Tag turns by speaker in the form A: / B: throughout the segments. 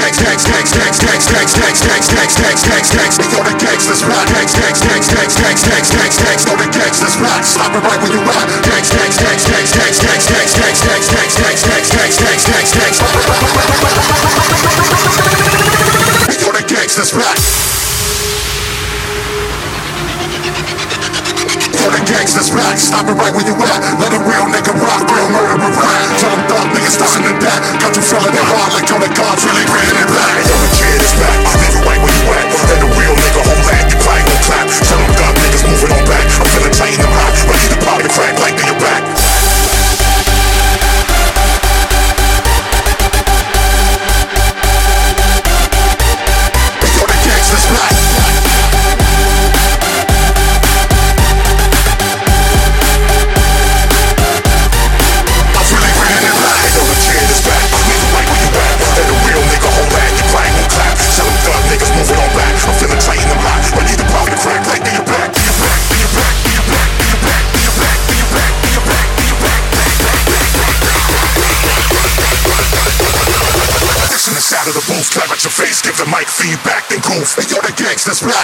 A: Gangsters rock, stop it right where you at. Let a real nigga rock, real murderer rap. Tell them thug niggas listen to that. Got you feeling it hard like Tony God's really bringing it back. Yo, the kid is back, I'll leave you right where you at. Let a real nigga hold that, you probably gon' clap. Tell them thug niggas moving on back. I'm feeling tight in the hot, ready to pop the crack like to your back. Yo, the gangsters rock. Of the booth, clap at your face, give the mic feedback, then goof. And you're the gangsters rock.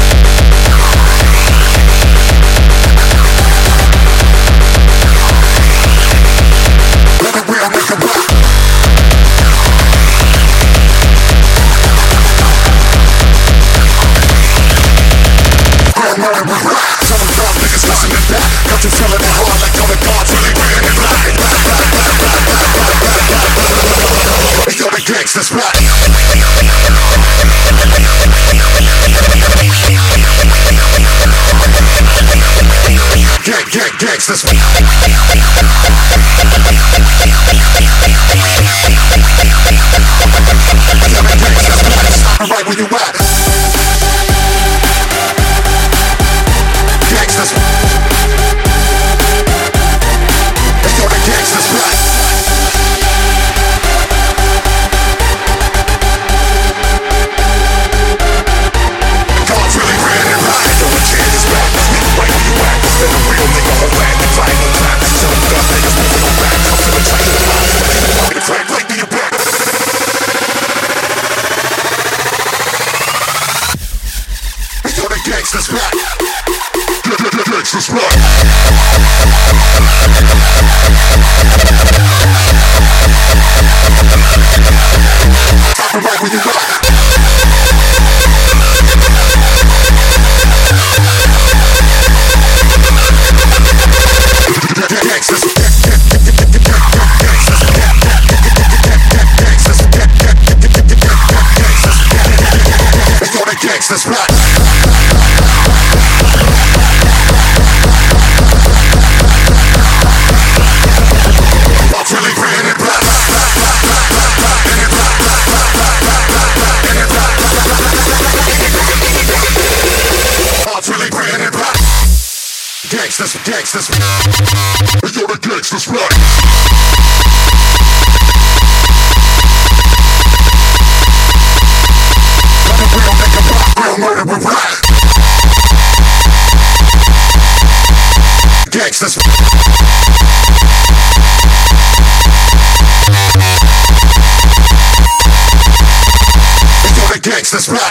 A: Let a real nigga rock. Real murderer rock. Tell them dog niggas listen to that. Got you feeling it hard like Tony God's really bringing it back. You're the gangsters rock. Gangsters right where you at. Gangsters. You're the gangsters rock. Gangsters rock. Gangsters rock. Stop it right where you rock. Gangsters. You're the gangsters rock. Gangsters, you're the gangsters rock. Let a real nigga rock, real murderer rock. Gangsters. You're the gangsters rock.